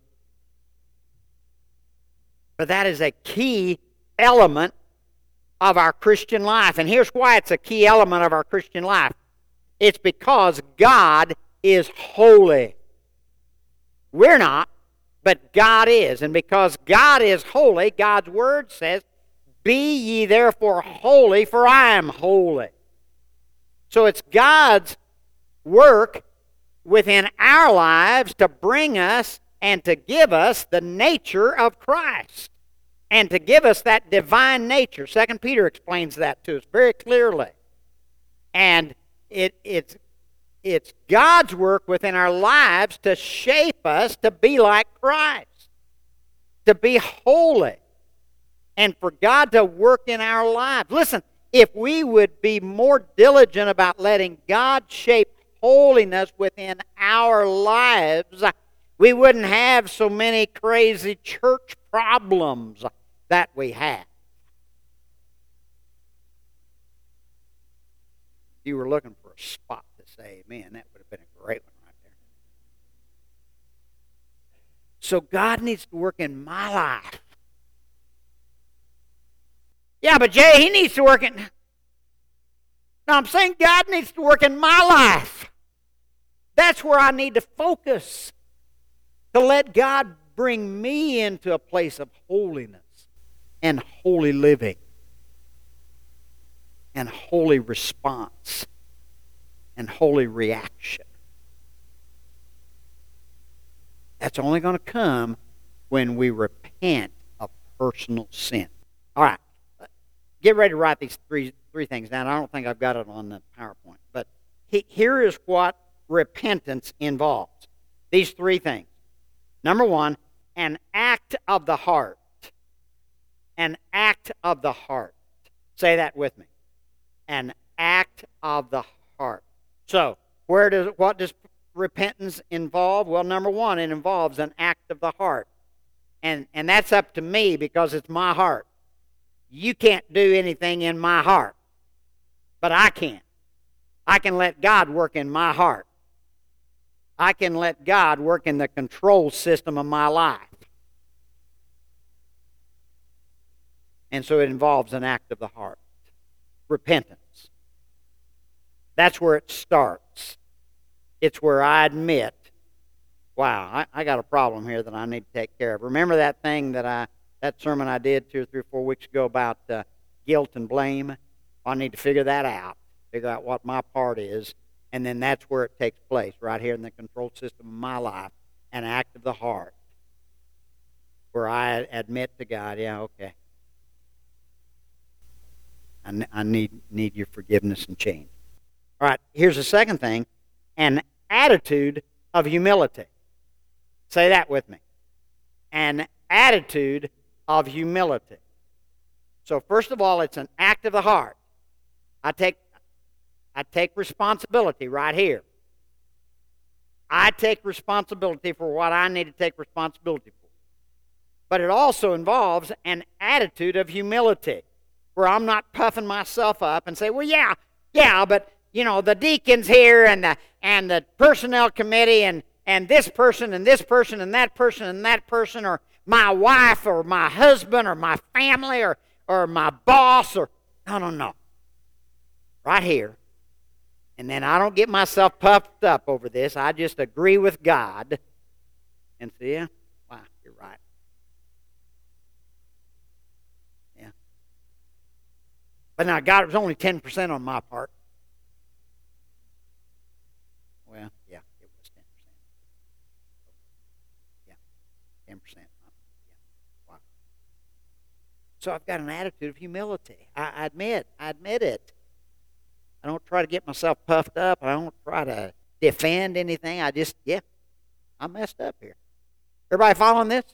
But that is a key element of our Christian life. And here's why it's a key element of our Christian life. It's because God is holy. We're not. But God is. And because God is holy, God's word says, be ye therefore holy, for I am holy. So it's God's work within our lives to bring us and to give us the nature of Christ. And to give us that divine nature. Second Peter explains that to us very clearly. And it, it's It's God's work within our lives to shape us to be like Christ, to be holy, and for God to work in our lives. Listen, if we would be more diligent about letting God shape holiness within our lives, we wouldn't have so many crazy church problems that we have. If you were looking for a spot, say amen, that would have been a great one right there. So God needs to work in my life. Yeah, but Jay, he needs to work in... No, I'm saying God needs to work in my life. That's where I need to focus. To let God bring me into a place of holiness and holy living and holy response and holy reaction. That's only going to come when we repent of personal sin. All right. Get ready to write these three three things down. I don't think I've got it on the PowerPoint. But he, here is what repentance involves. These three things. Number one, an act of the heart. An act of the heart. Say that with me. An act of the heart. So, where does what does repentance involve? Well, number one, it involves an act of the heart. And, and that's up to me because it's my heart. You can't do anything in my heart, but I can. I can let God work in my heart. I can let God work in the control system of my life. And so it involves an act of the heart. Repentance. That's where it starts. It's where I admit, wow, I, I got a problem here that I need to take care of. Remember that thing that I, that sermon I did two or three or four weeks ago about uh, guilt and blame? I need to figure that out, figure out what my part is, and then that's where it takes place, right here in the control system of my life, an act of the heart, where I admit to God, yeah, okay, I, I need, need your forgiveness and change. All right, here's the second thing, an attitude of humility. Say that with me. An attitude of humility. So first of all, it's an act of the heart. I take, I take responsibility right here. I take responsibility for what I need to take responsibility for. But it also involves an attitude of humility, where I'm not puffing myself up and say, well, yeah, yeah, but, you know, the deacons here and the and the personnel committee and, and this person and this person and that person and that person, or my wife or my husband or my family or, or my boss, or, no, no, no. Right here. And then I don't get myself puffed up over this. I just agree with God and say, yeah, wow, you're right. Yeah. But now, God, it was only ten percent on my part. Well, yeah, it was ten percent. Yeah, ten percent. Yeah, wow. So I've got an attitude of humility. I, I admit, I admit it. I don't try to get myself puffed up. I don't try to defend anything. I just, yeah, I messed up here. Everybody following this?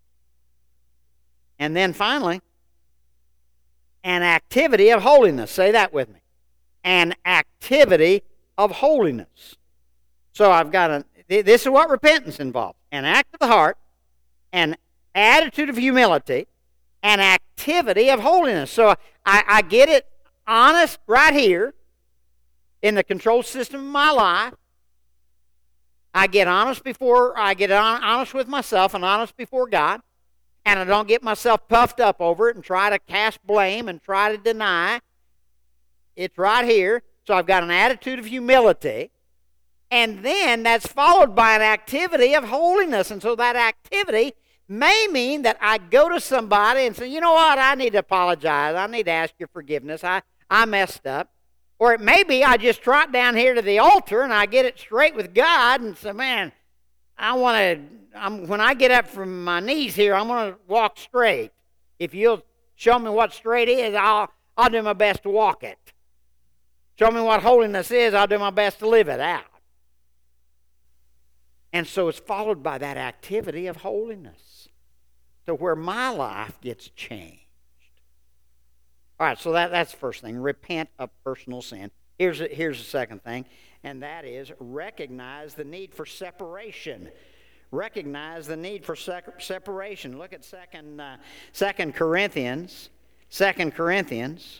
And then finally, an activity of holiness. Say that with me. An activity of holiness. So I've got a, this is what repentance involves. An act of the heart, an attitude of humility, an activity of holiness. So I, I get it honest right here in the control system of my life. I get honest before, I get honest with myself and honest before God, and I don't get myself puffed up over it and try to cast blame and try to deny. It's right here. So I've got an attitude of humility, and then that's followed by an activity of holiness. And so that activity may mean that I go to somebody and say, you know what, I need to apologize. I need to ask your forgiveness. I, I messed up. Or it may be I just trot down here to the altar and I get it straight with God and say, man, I want to, I'm, when I get up from my knees here, I'm going to walk straight. If you'll show me what straight is, I'll, I'll do my best to walk it. Show me what holiness is, I'll do my best to live it out. And so it's followed by that activity of holiness, to where my life gets changed. All right, so that, that's the first thing. Repent of personal sin. Here's, a, here's the second thing, and that is recognize the need for separation. Recognize the need for sec- separation. Look at Second uh, Second Corinthians. Second Corinthians,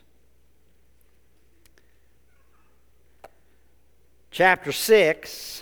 chapter six.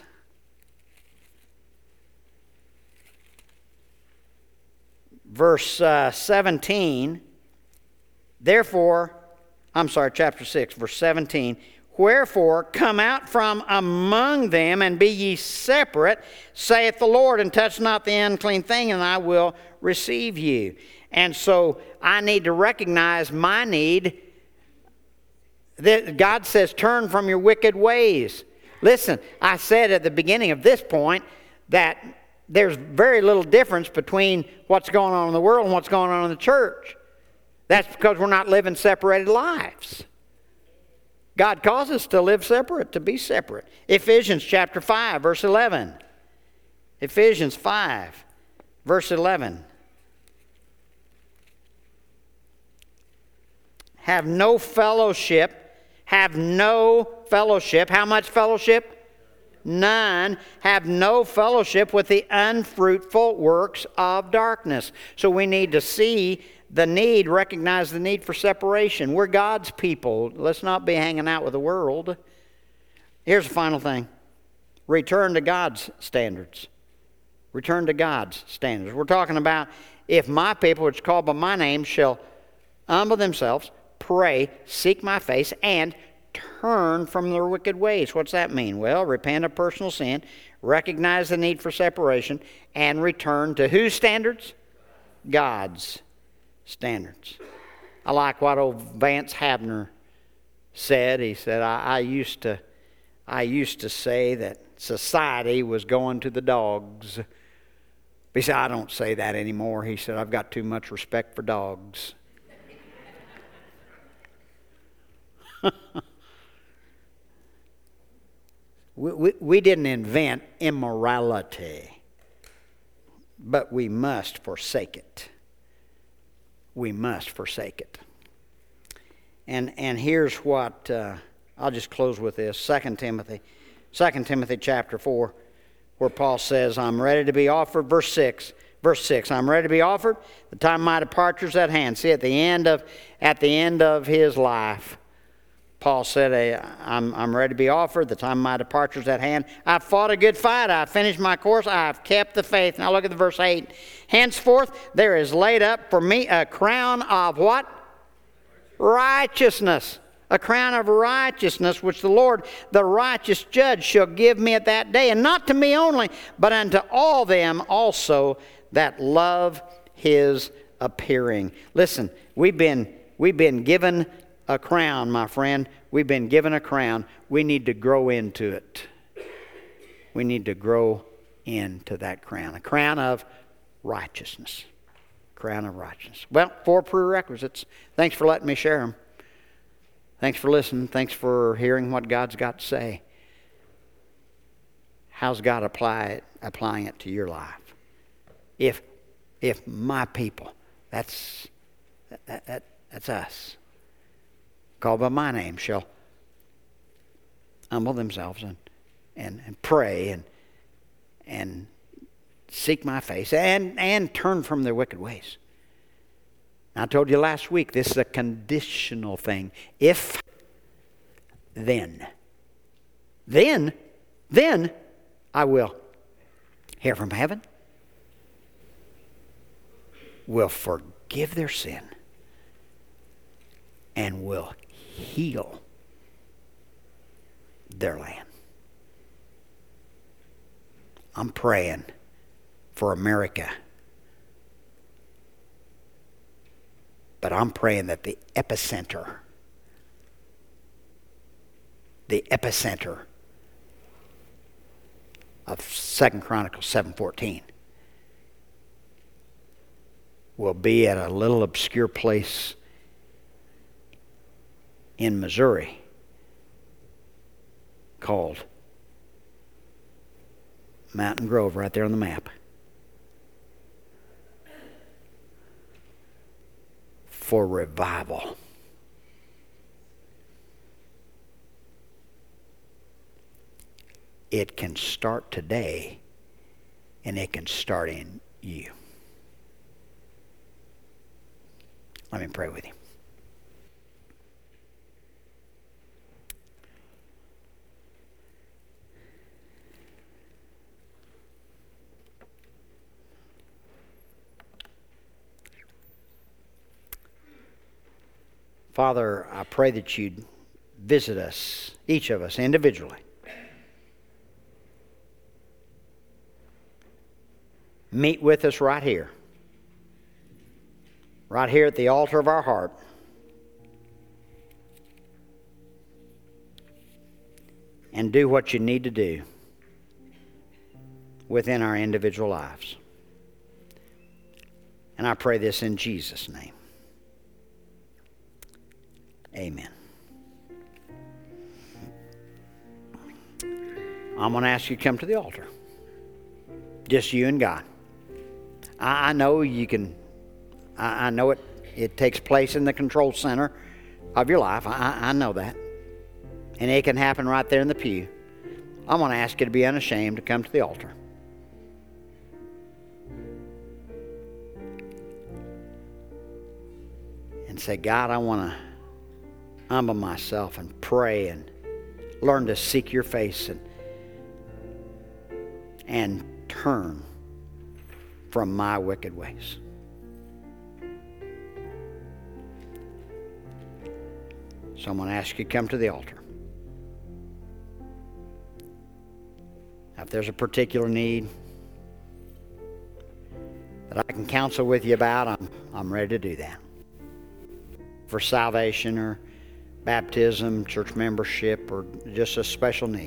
Verse uh, seventeen. Therefore, I'm sorry, chapter six, verse seventeen. Wherefore, come out from among them, and be ye separate, saith the Lord, and touch not the unclean thing, and I will receive you. And so I need to recognize my need. That God says, turn from your wicked ways. Listen, I said at the beginning of this point that there's very little difference between what's going on in the world and what's going on in the church. That's because we're not living separated lives. God calls us to live separate, to be separate. Ephesians chapter five, verse eleven. Ephesians five, verse eleven. Have no fellowship, have no fellowship. How much fellowship? None. Have no fellowship with the unfruitful works of darkness. So we need to see the need, recognize the need for separation. We're God's people. Let's not be hanging out with the world. Here's the final thing. Return to God's standards. Return to God's standards. We're talking about if my people, which is called by my name, shall humble themselves, pray, seek my face, and turn from their wicked ways. What's that mean? Well, repent of personal sin, recognize the need for separation, and return to whose standards? God's standards. I like what old Vance Havner said. He said, I, I used to I used to say that society was going to the dogs. He said, I don't say that anymore. He said, I've got too much respect for dogs. we, we, we didn't invent immorality, but we must forsake it. We must forsake it. And and here's what, uh, I'll just close with this. Second Timothy. Second Timothy chapter four, where Paul says, I'm ready to be offered. Verse six. Verse six, I'm ready to be offered. The time of my departure is at hand. See, at the end of, at the end of his life, Paul said, hey, I'm, I'm ready to be offered. The time of my departure is at hand. I've fought a good fight. I've finished my course. I've kept the faith. Now look at the verse eight. Henceforth, there is laid up for me a crown of what? Righteousness. A crown of righteousness, which the Lord, the righteous judge, shall give me at that day. And not to me only, but unto all them also that love his appearing. Listen, we've been, we've been given a crown, my friend. We've been given a crown. We need to grow into it. We need to grow into that crown. A crown of righteousness. Crown of righteousness. Well, four prerequisites. Thanks for letting me share them. Thanks for listening. Thanks for hearing what God's got to say. How's God apply it, applying it to your life? If, if my people, that's that, that that's us, called by my name, shall humble themselves and and, and pray and and seek my face and and turn from their wicked ways. I told you last week, this is a conditional thing. If, then, then, then I will hear from heaven, will forgive their sin, and will heal their land. I'm praying for America. But I'm praying that the epicenter, the epicenter of Second Chronicles seven fourteen will be at a little obscure place in Missouri called Mountain Grove, right there on the map. For revival. It can start today, and it can start in you. Let me pray with you. Father, I pray that you'd visit us, each of us individually. Meet with us right here. Right here at the altar of our heart. And do what you need to do within our individual lives. And I pray this in Jesus' name. Amen. I'm going to ask you to come to the altar. Just you and God. I, I know you can, I, I know it, it takes place in the control center of your life. I, I know that. And it can happen right there in the pew. I'm going to ask you to be unashamed to come to the altar. And say, God, I want to humble myself and pray and learn to seek your face and, and turn from my wicked ways. So I'm going to ask you to come to the altar. Now, if there's a particular need that I can counsel with you about, I'm, I'm ready to do that. For salvation or baptism, church membership, or just a special need.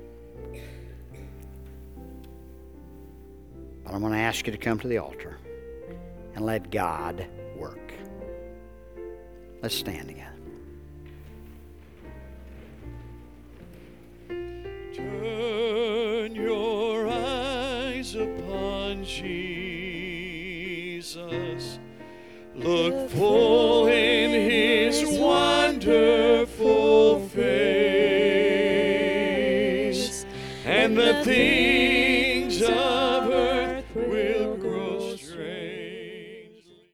But I'm going to ask you to come to the altar and let God work. Let's stand together. Turn your eyes upon Jesus. Look full in his wonderful face, and the things of earth will grow